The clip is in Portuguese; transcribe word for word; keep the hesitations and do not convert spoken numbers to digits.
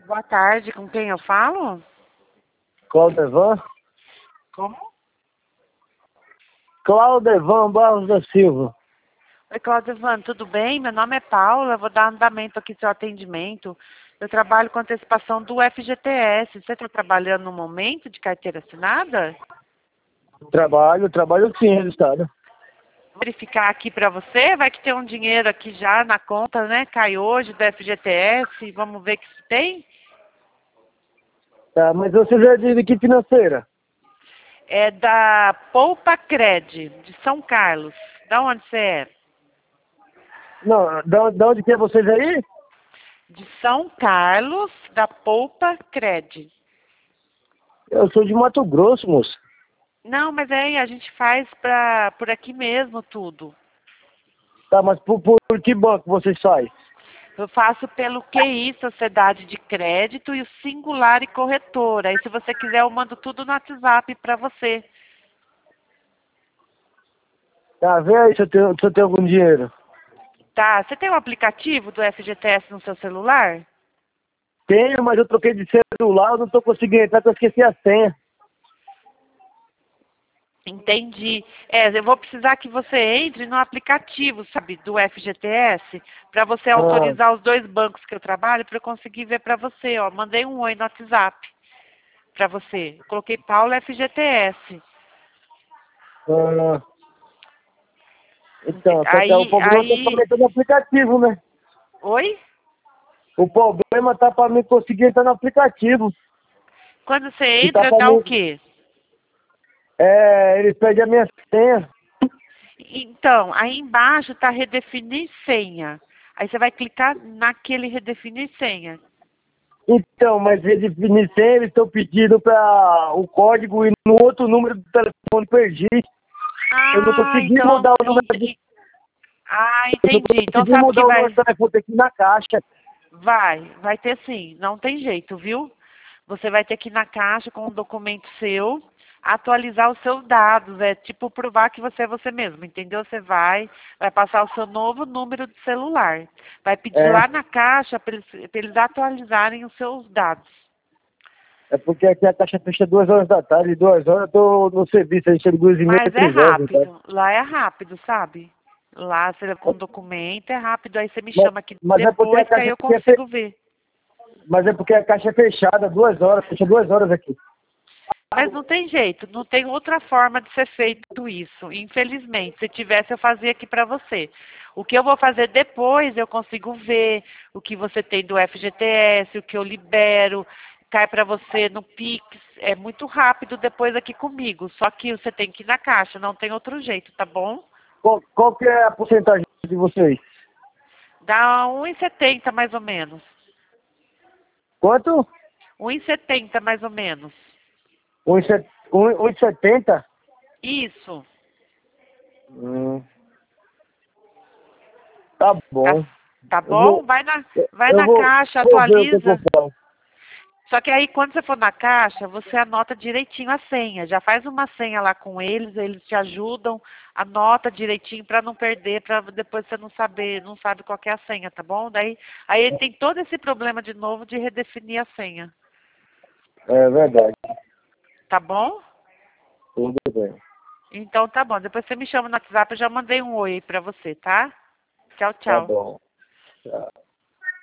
Boa tarde, com quem eu falo? Claudevan? Como? Claudevan Barros da Silva. Oi, Claudevan, tudo bem? Meu nome é Paula, vou dar andamento aqui ao seu atendimento. Eu trabalho com antecipação do F G T S. Você está trabalhando no momento de carteira assinada? Trabalho, trabalho sim, registrado. Vou verificar aqui para você, vai que tem um dinheiro aqui já na conta, né? Cai hoje do F G T S, vamos ver que se tem. Tá, mas você já é de que financeira? É da Poupa Cred, de São Carlos. Da onde você é? Não, da, da onde que é vocês aí? De São Carlos, da Poupa Cred. Eu sou de Mato Grosso, moço. Não, mas aí a gente faz pra, por aqui mesmo tudo. Tá, mas por, por que banco vocês fazem? Eu faço pelo Q I, Sociedade de Crédito, e o Singular e Corretora. Aí se você quiser eu mando tudo no WhatsApp pra você. Tá, vê aí se eu tenho, se eu tenho algum dinheiro. Tá, você tem o aplicativo do F G T S no seu celular? Tenho, mas eu troquei de celular, eu não tô conseguindo entrar, porque eu esqueci a senha. Entendi. É, eu vou precisar que você entre no aplicativo, sabe, do F G T S, para você Ah, autorizar os dois bancos que eu trabalho, para eu conseguir ver para você, ó. Mandei um oi no WhatsApp para você. Eu coloquei Paula F G T S. ah, Ente- então, só que o Aí, problema é que eu tô aí, entrando no aplicativo, né? oi? O problema tá pra mim conseguir entrar no aplicativo. Quando você E tá entra, pra dá o mim. quê? É, eles pedem a minha senha. Então, aí embaixo tá redefinir senha. Aí você vai clicar naquele redefinir senha. Então, mas redefinir senha, eles estão pedindo para o código e no outro número do telefone perdi. Eu não Ah, consegui então, mudar o número ent- de, en- ah, eu não entendi. Então consegui sabe o que mudar o número vai? do telefone aqui na caixa. Vai, vai ter sim, não tem jeito, viu? Você vai ter que ir na caixa com um documento seu, atualizar os seus dados, é tipo provar que você é você mesmo, entendeu? Você vai, vai passar o seu novo número de celular, vai pedir É, lá na caixa para eles, pra eles atualizarem os seus dados. é porque aqui a caixa fecha duas horas da tarde, duas horas eu tô no serviço, aí chega duas e meia, Mas é três horas, então. rápido, lá é rápido, sabe? Lá você com documento é rápido, aí você me Mas, chama aqui mas é porque a depois que aí caixa eu aqui é fe... consigo ver. mas é porque a caixa é fechada, duas horas, fecha duas horas aqui. Mas não tem jeito, não tem outra forma de ser feito isso. Infelizmente, se tivesse, eu fazia aqui para você. O que eu vou fazer depois, eu consigo ver o que você tem do F G T S, o que eu libero, cai para você no Pix. É muito rápido depois aqui comigo. Só que você tem que ir na caixa, não tem outro jeito, tá bom? Qual, qual que é a porcentagem de vocês? Dá um e setenta mais ou menos. Quanto? Um e setenta mais ou menos. um e setenta? Isso. Hum, tá Tá, bom. tá Eu bom? vou, Vai na, vai eu na vou, caixa, vou ver o que que eu atualiza. faço. Só que aí quando você for na caixa, você anota direitinho a senha. Já faz uma senha lá com eles, eles te ajudam, anota direitinho para não perder, para depois você não saber, não sabe qual que é a senha, tá bom? Daí aí tem todo esse problema de novo de redefinir a senha. É verdade. Tá bom? Tudo bem. Então tá bom. Depois você me chama no WhatsApp, eu já mandei um oi aí pra você, tá? Tchau, Tá tchau. bom. Tchau.